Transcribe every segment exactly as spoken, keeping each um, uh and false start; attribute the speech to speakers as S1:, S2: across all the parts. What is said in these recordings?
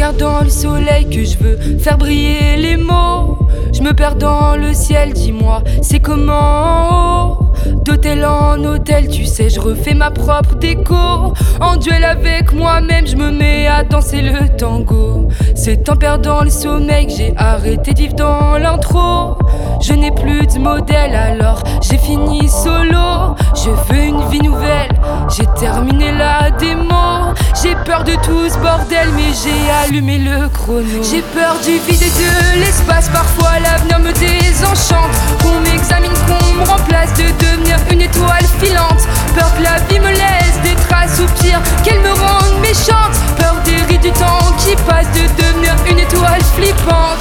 S1: lumière dans le soleil que je veux faire briller les mots. Je me perds dans le ciel, dis-moi, c'est comment en haut? D'hôtel en hôtel, tu sais, je refais ma propre déco. En duel avec moi-même, je me mets à danser le tango. C'est en perdant le sommeil que j'ai arrêté de vivre dans l'intro. Je n'ai plus de modèle, alors j'ai fini solo. Je veux une vie nouvelle, j'ai terminé la démo. J'ai peur de tout ce bordel, mais j'ai allumé le chrono. J'ai peur du vide et de l'espace, parfois l'avenir me désenchante. Qu'on m'examine, qu'on me remplace, de devenir une étoile filante. Peur que la vie me laisse des traces, ou pire qu'elle me rende méchante. Peur des rides du temps qui passe, de devenir une étoile flippante.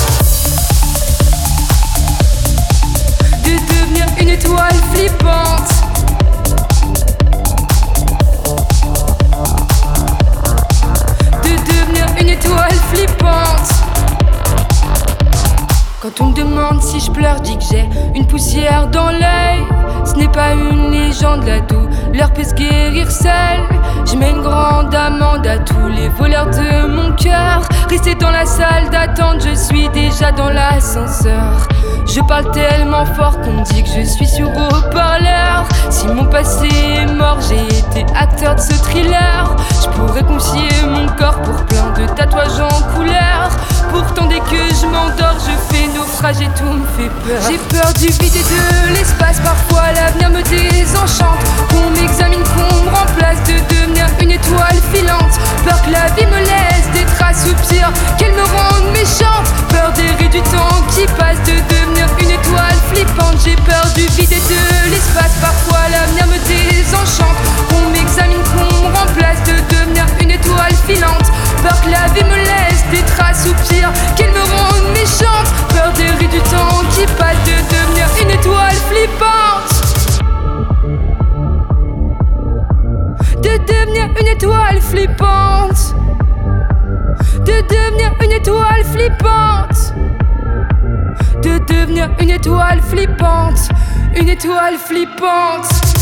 S1: De devenir une étoile flippante. De devenir une étoile flippante. Quand on me demande si je pleure, je dis que j'ai une poussière dans l'œil. Ce n'est pas une légende, la douleur peut se guérir seule. Je mets une grande amende à tous les voleurs de mon cœur. Restez dans la salle d'attente, je suis déjà dans l'ascenseur. Je parle tellement fort qu'on me dit que je suis sur haut-parleur. Si mon passé est mort, j'ai été acteur de ce thriller. Je pourrais confier mon corps pour plein de tatouages en couleur. Pourtant dès que je m'endors, je fais naufrage et tout me fait peur. J'ai peur du vide et de l'espace, parfois l'avenir me désenchante. Qu'on m'examine, qu'on me remplace, de devenir une étoile filante. Peur que la vie me laisse des traces, ou pire qu'elle me rende méchante. Peur des rues du temps qui passe, de devenir une étoile flippante. J'ai peur du vide et de l'espace, parfois l'avenir me désenchante. Qu'on m'examine, qu'on me remplace, de devenir une étoile filante. Peur que la vie me laisse des traces, ou pire qu'elle me rende méchante. Peur des rues du temps qui passe, de devenir une étoile flippante. De devenir une étoile flippante. De devenir une étoile flippante. De devenir une étoile flippante. Une étoile flippante.